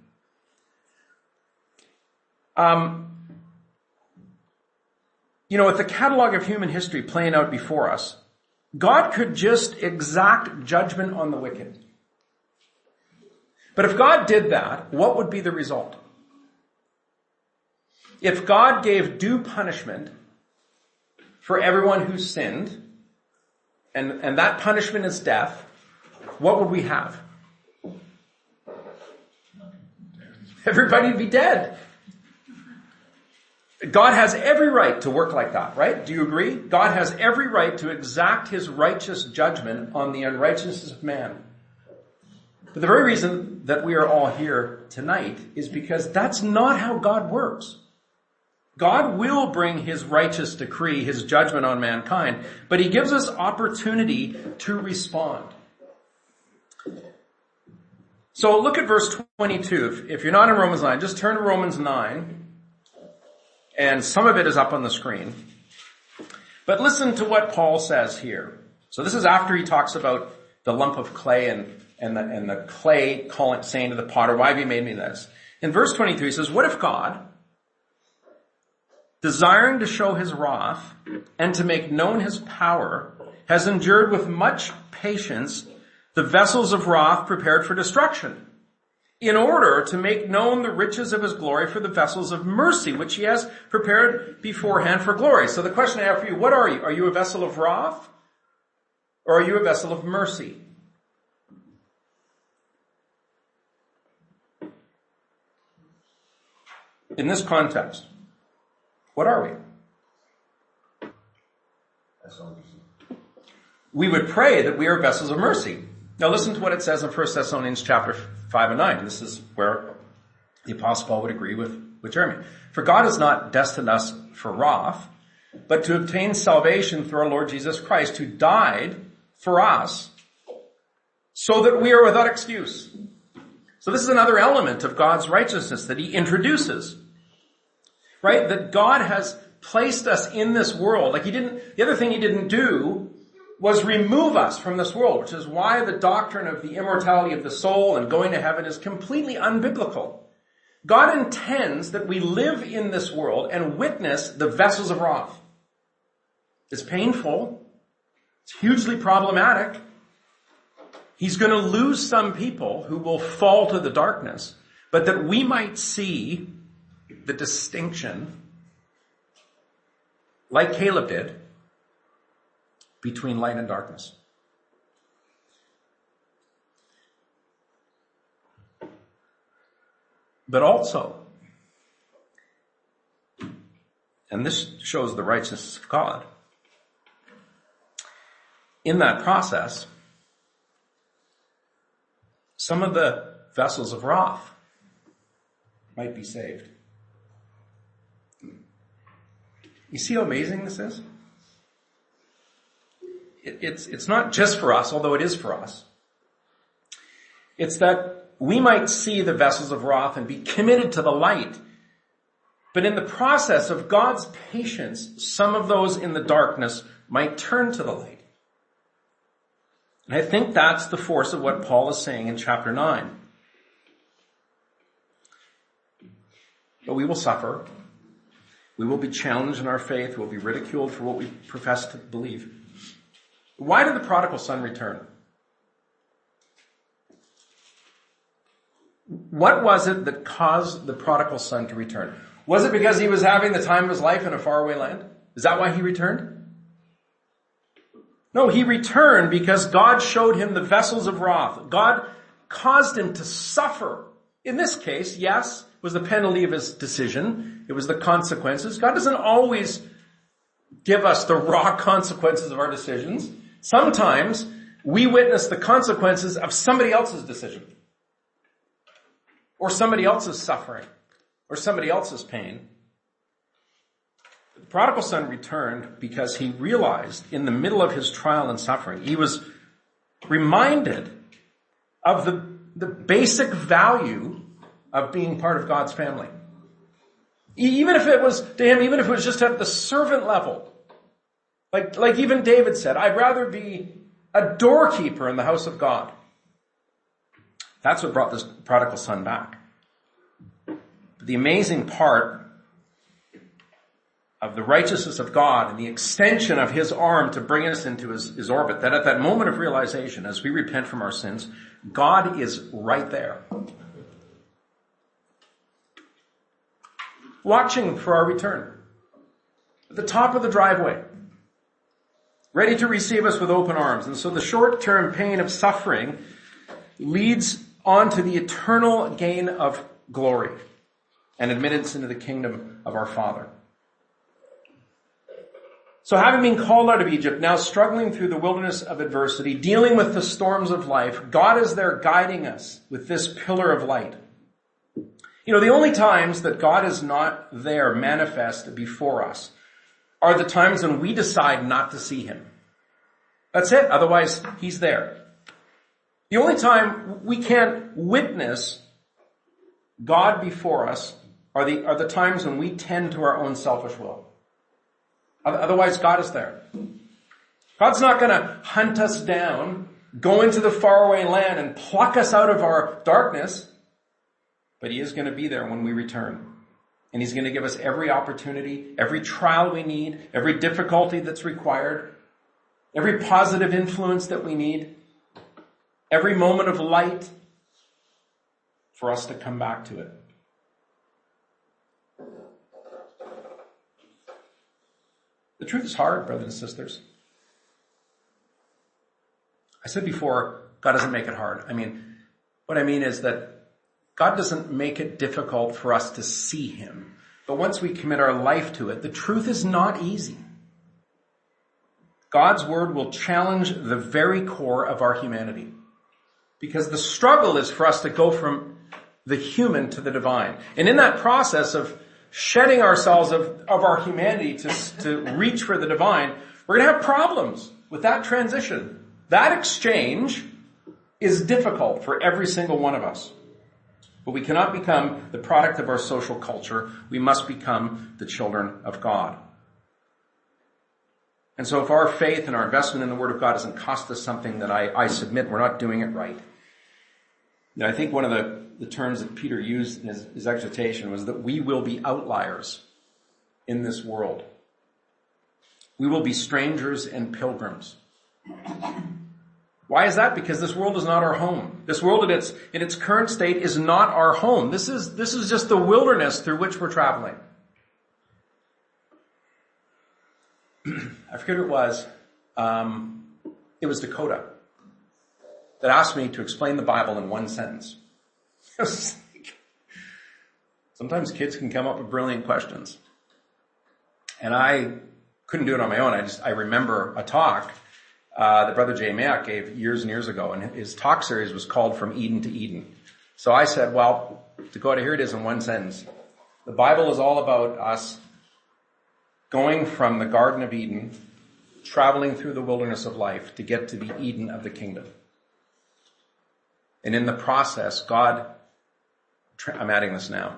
Um, you know, with the catalog of human history playing out before us, God could just exact judgment on the wicked. But if God did that, what would be the result? If God gave due punishment for everyone who sinned, and, and that punishment is death, what would we have? Everybody would be dead. God has every right to work like that, right? Do you agree? God has every right to exact his righteous judgment on the unrighteousness of man. But the very reason that we are all here tonight is because that's not how God works. God will bring his righteous decree, his judgment on mankind, but he gives us opportunity to respond. So look at verse twenty-two. If, if you're not in Romans nine, just turn to Romans nine, and some of it is up on the screen. But listen to what Paul says here. So this is after he talks about the lump of clay and And the, and the clay calling, saying to the potter, why have you made me this? In verse twenty-three, he says, what if God, desiring to show his wrath and to make known his power, has endured with much patience the vessels of wrath prepared for destruction, in order to make known the riches of his glory for the vessels of mercy, which he has prepared beforehand for glory. So the question I have for you, what are you? Are you a vessel of wrath? Or are you a vessel of mercy? In this context, what are we? We would pray that we are vessels of mercy. Now listen to what it says in First Thessalonians chapter five and nine. This is where the Apostle Paul would agree with, with Jeremy. For God has not destined us for wrath, but to obtain salvation through our Lord Jesus Christ, who died for us so that we are without excuse. So this is another element of God's righteousness that he introduces. Right? That God has placed us in this world. Like he didn't, the other thing he didn't do was remove us from this world, which is why the doctrine of the immortality of the soul and going to heaven is completely unbiblical. God intends that we live in this world and witness the vessels of wrath. It's painful. It's hugely problematic. He's going to lose some people who will fall to the darkness, but that we might see the distinction, like Caleb did, between light and darkness. But also, and this shows the righteousness of God, in that process, some of the vessels of wrath might be saved. You see how amazing this is? It, it's, it's not just for us, although it is for us. It's that we might see the vessels of wrath and be committed to the light. But in the process of God's patience, some of those in the darkness might turn to the light. And I think that's the force of what Paul is saying in chapter nine. But we will suffer. We will be challenged in our faith. We'll be ridiculed for what we profess to believe. Why did the prodigal son return? What was it that caused the prodigal son to return? Was it because he was having the time of his life in a faraway land? Is that why he returned? No, he returned because God showed him the vessels of wrath. God caused him to suffer. In this case, yes, was the penalty of his decision. It was the consequences. God doesn't always give us the raw consequences of our decisions. Sometimes we witness the consequences of somebody else's decision, or somebody else's suffering, or somebody else's pain. The prodigal son returned because he realized in the middle of his trial and suffering, he was reminded of the, the basic value of being part of God's family. Even if it was, to him, even if it was just at the servant level. Like, like even David said, I'd rather be a doorkeeper in the house of God. That's what brought this prodigal son back. But the amazing part of the righteousness of God and the extension of his arm to bring us into his, his orbit, that at that moment of realization, as we repent from our sins, God is right there. Watching for our return. At the top of the driveway. Ready to receive us with open arms. And so the short-term pain of suffering leads on to the eternal gain of glory and admittance into the kingdom of our Father. So having been called out of Egypt, now struggling through the wilderness of adversity, dealing with the storms of life, God is there guiding us with this pillar of light. You know, the only times that God is not there manifest before us are the times when we decide not to see him. That's it. Otherwise, he's there. The only time we can't witness God before us are the, are the times when we tend to our own selfish will. Otherwise, God is there. God's not going to hunt us down, go into the faraway land and pluck us out of our darkness, but he is going to be there when we return. And he's going to give us every opportunity, every trial we need, every difficulty that's required, every positive influence that we need, every moment of light for us to come back to it. The truth is hard, brothers and sisters. I said before, God doesn't make it hard. I mean, what I mean is that God doesn't make it difficult for us to see him. But once we commit our life to it, the truth is not easy. God's word will challenge the very core of our humanity. Because the struggle is for us to go from the human to the divine. And in that process of shedding ourselves of, of our humanity to, to reach for the divine, we're going to have problems with that transition. That exchange is difficult for every single one of us. But we cannot become the product of our social culture. We must become the children of God. And so if our faith and our investment in the Word of God doesn't cost us something, that I, I submit we're not doing it right. Now, I think one of the, the terms that Peter used in his, his exhortation was that we will be outliers in this world. We will be strangers and pilgrims. Why is that? Because this world is not our home. This world in its, in its current state is not our home. This is, this is just the wilderness through which we're traveling. I forget who it was. Um, it was Dakota that asked me to explain the Bible in one sentence. Like, sometimes kids can come up with brilliant questions. And I couldn't do it on my own. I just, I remember a talk uh, that Brother Jay Mack gave years and years ago, and his talk series was called From Eden to Eden. So I said, well, Dakota, here it is in one sentence. The Bible is all about us going from the Garden of Eden, traveling through the wilderness of life to get to the Eden of the kingdom. And in the process, God, I'm adding this now,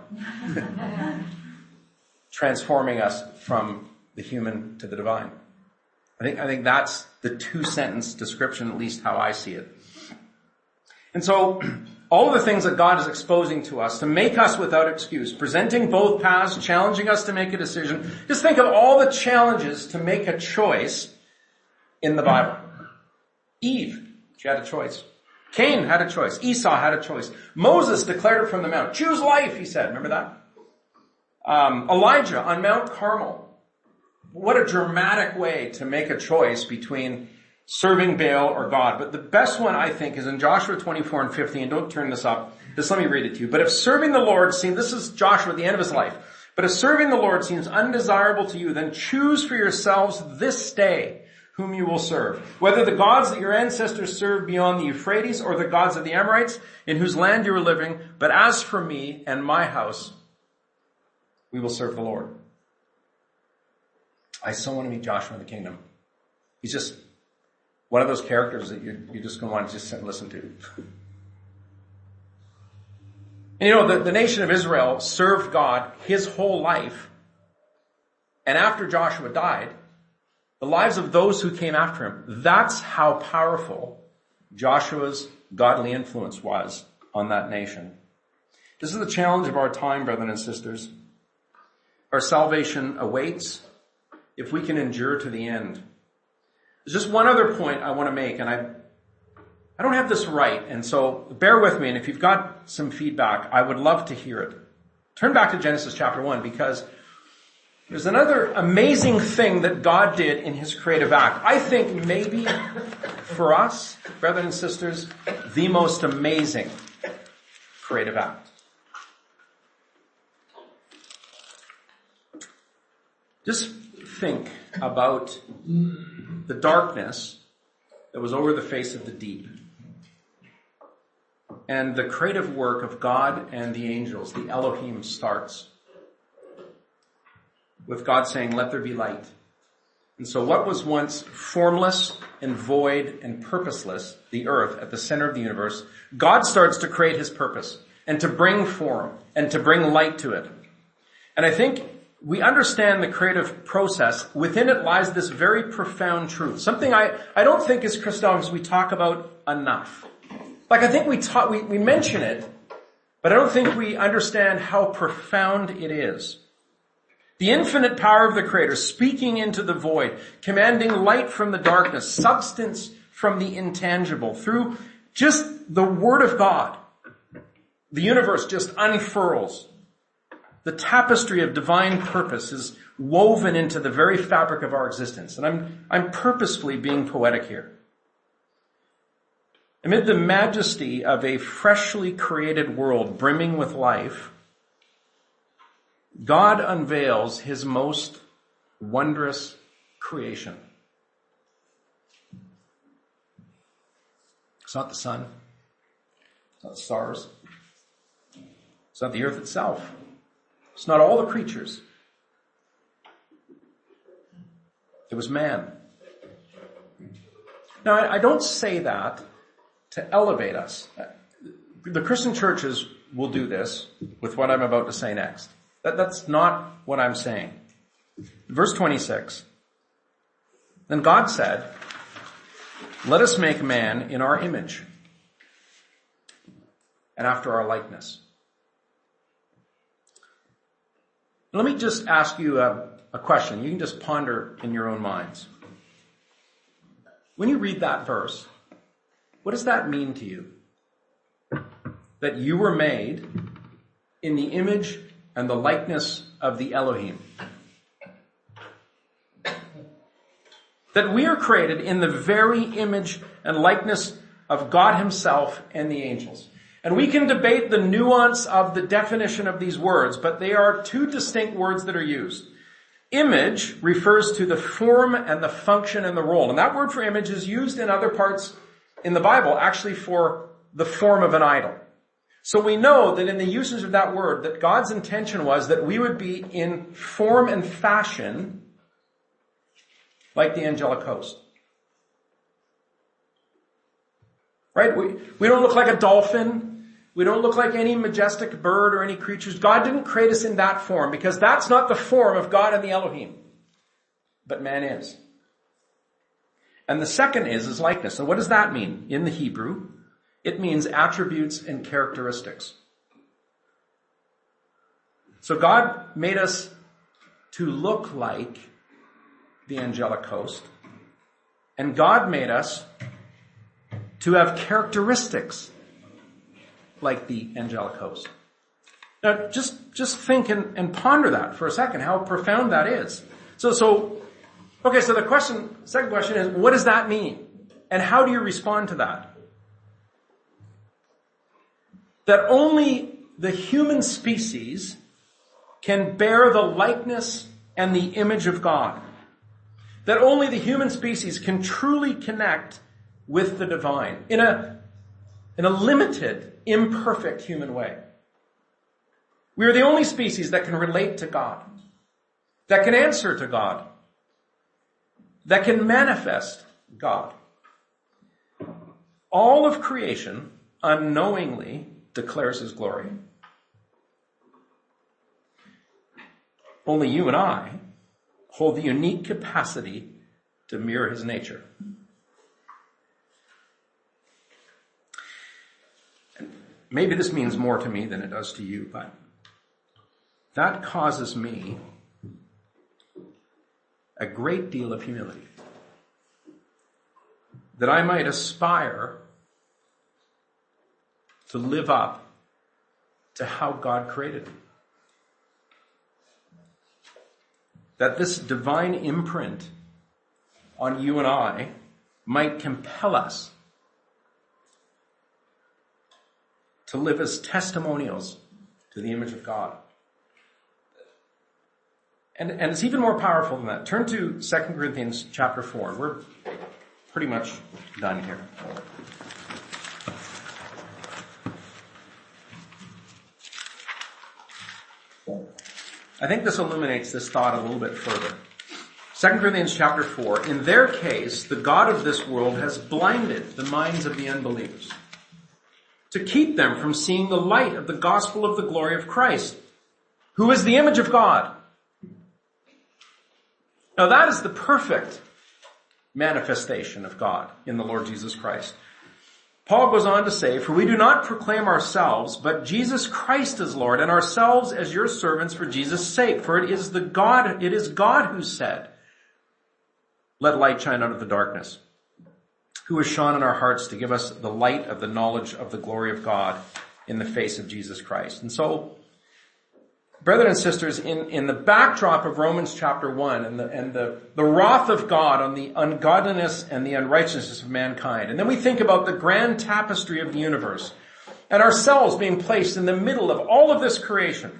transforming us from the human to the divine. I think, I think that's the two-sentence description, at least how I see it. And so, all of the things that God is exposing to us to make us without excuse, presenting both paths, challenging us to make a decision. Just think of all the challenges to make a choice in the Bible. Eve, she had a choice. Cain had a choice. Esau had a choice. Moses declared it from the mount. Choose life, he said. Remember that? Um, Elijah on Mount Carmel. What a dramatic way to make a choice between serving Baal or God. But the best one, I think, is in Joshua twenty-four and fifteen. Don't turn this up. Just let me read it to you. But if serving the Lord seems, this is Joshua at the end of his life. But if serving the Lord seems undesirable to you, then choose for yourselves this day whom you will serve. Whether the gods that your ancestors served beyond the Euphrates or the gods of the Amorites in whose land you are living. But as for me and my house, we will serve the Lord. I so want to meet Joshua in the kingdom. He's just one of those characters that you're, you're just going to want to just sit and listen to. And you know, the, the nation of Israel served God his whole life. And after Joshua died, the lives of those who came after him, that's how powerful Joshua's godly influence was on that nation. This is the challenge of our time, brethren and sisters. Our salvation awaits if we can endure to the end. There's just one other point I want to make, and I I don't have this right, and so bear with me, and if you've got some feedback, I would love to hear it. Turn back to Genesis chapter one, because there's another amazing thing that God did in his creative act. I think maybe for us, brothers and sisters, the most amazing creative act. Just think about the darkness that was over the face of the deep, and the creative work of God and the angels, the Elohim, starts with God saying, let there be light. And so what was once formless and void and purposeless, the earth at the center of the universe, God starts to create his purpose and to bring form and to bring light to it. And I think we understand the creative process. Within it lies this very profound truth. Something I, I don't think as Christians we talk about enough. Like I think we talk, we, we mention it, but I don't think we understand how profound it is. The infinite power of the Creator speaking into the void, commanding light from the darkness, substance from the intangible, through just the Word of God. The universe just unfurls. The tapestry of divine purpose is woven into the very fabric of our existence. And I'm, I'm purposefully being poetic here. Amid the majesty of a freshly created world brimming with life, God unveils his most wondrous creation. It's not the sun. It's not the stars. It's not the earth itself. It's not all the creatures. It was man. Now, I don't say that to elevate us. The Christian churches will do this with what I'm about to say next. That, that's not what I'm saying. Verse twenty-six. Then God said, let us make man in our image and after our likeness. Let me just ask you a, a question. You can just ponder in your own minds. When you read that verse, what does that mean to you? That you were made in the image and the likeness of the Elohim. That we are created in the very image and likeness of God himself and the angels. And we can debate the nuance of the definition of these words, but they are two distinct words that are used. Image refers to the form and the function and the role. And that word for image is used in other parts in the Bible, actually for the form of an idol. So we know that in the usage of that word, that God's intention was that we would be in form and fashion like the angelic host. Right? We, we don't look like a dolphin. We don't look like any majestic bird or any creatures. God didn't create us in that form because that's not the form of God and the Elohim. But man is. And the second is his likeness. So what does that mean? In the Hebrew, it means attributes and characteristics. So God made us to look like the angelic host. And God made us to have characteristics like the angelic host. Now, just, just think and, and ponder that for a second, how profound that is. So, so, okay, so the question, second question is, what does that mean? And how do you respond to that? That only the human species can bear the likeness and the image of God. That only the human species can truly connect with the divine in a, in a limited, imperfect human way. We are the only species that can relate to God, that can answer to God, that can manifest God. All of creation unknowingly declares his glory. Only you and I hold the unique capacity to mirror his nature. And maybe this means more to me than it does to you, but that causes me a great deal of humility. That I might aspire to live up to how God created me. That this divine imprint on you and I might compel us to live as testimonials to the image of God. And, and it's even more powerful than that. Turn to Second Corinthians chapter four. We're pretty much done here. I think this illuminates this thought a little bit further. Second Corinthians chapter four. In their case, the God of this world has blinded the minds of the unbelievers to keep them from seeing the light of the gospel of the glory of Christ, who is the image of God. Now that is the perfect manifestation of God in the Lord Jesus Christ. Paul goes on to say, for we do not proclaim ourselves, but Jesus Christ as Lord, and ourselves as your servants for Jesus' sake. For it is the God, it is God who said, let light shine out of the darkness, who has shone in our hearts to give us the light of the knowledge of the glory of God in the face of Jesus Christ. And so, brothers and sisters, in, in the backdrop of Romans chapter one and the, and the, the wrath of God on the ungodliness and the unrighteousness of mankind, and then we think about the grand tapestry of the universe and ourselves being placed in the middle of all of this creation,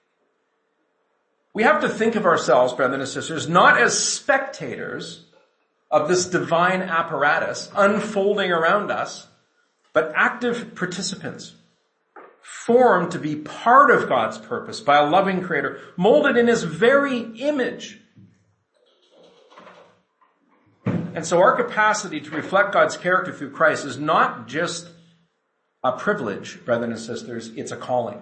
we have to think of ourselves, brothers and sisters, not as spectators of this divine apparatus unfolding around us, but active participants, formed to be part of God's purpose by a loving Creator, molded in his very image. And so our capacity to reflect God's character through Christ is not just a privilege, brothers and sisters, it's a calling.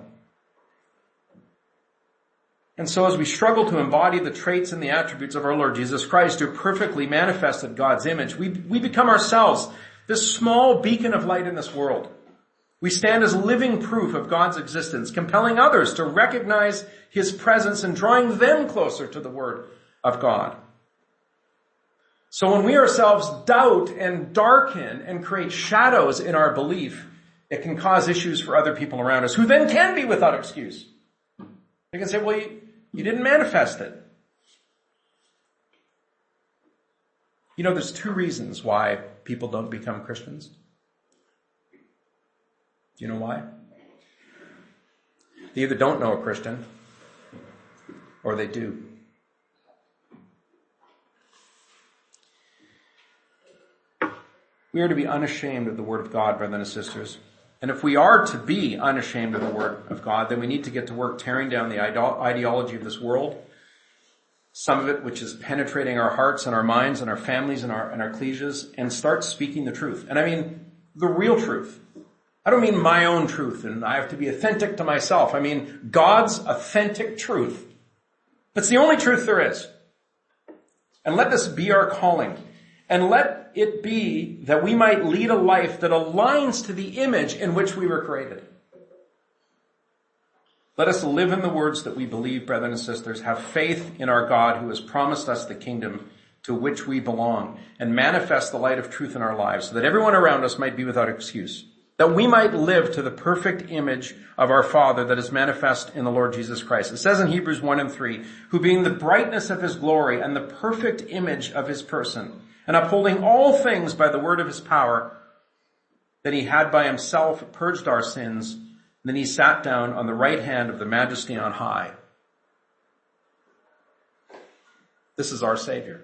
And so as we struggle to embody the traits and the attributes of our Lord Jesus Christ, who perfectly manifested God's image, we, we become ourselves this small beacon of light in this world. We stand as living proof of God's existence, compelling others to recognize his presence and drawing them closer to the Word of God. So when we ourselves doubt and darken and create shadows in our belief, it can cause issues for other people around us, who then can be without excuse. They can say, well, you, you didn't manifest it. You know, there's two reasons why people don't become Christians. Do you know why? They either don't know a Christian, or they do. We are to be unashamed of the Word of God, brothers and sisters. And if we are to be unashamed of the Word of God, then we need to get to work tearing down the ideology of this world, some of it which is penetrating our hearts and our minds and our families and our, and our cliches, and start speaking the truth. And I mean the real truth. I don't mean my own truth and I have to be authentic to myself. I mean God's authentic truth. That's the only truth there is. And let this be our calling. And let it be that we might lead a life that aligns to the image in which we were created. Let us live in the words that we believe, brothers and sisters, have faith in our God who has promised us the kingdom to which we belong, and manifest the light of truth in our lives so that everyone around us might be without excuse. That we might live to the perfect image of our Father that is manifest in the Lord Jesus Christ. It says in Hebrews one and three, who being the brightness of his glory and the perfect image of his person, and upholding all things by the word of his power, that he had by himself purged our sins, and then he sat down on the right hand of the Majesty on high. This is our Savior,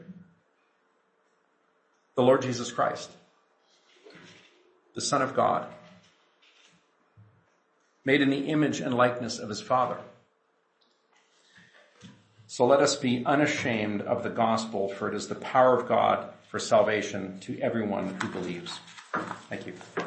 the Lord Jesus Christ, the Son of God, made in the image and likeness of his Father. So let us be unashamed of the gospel, for it is the power of God for salvation to everyone who believes. Thank you.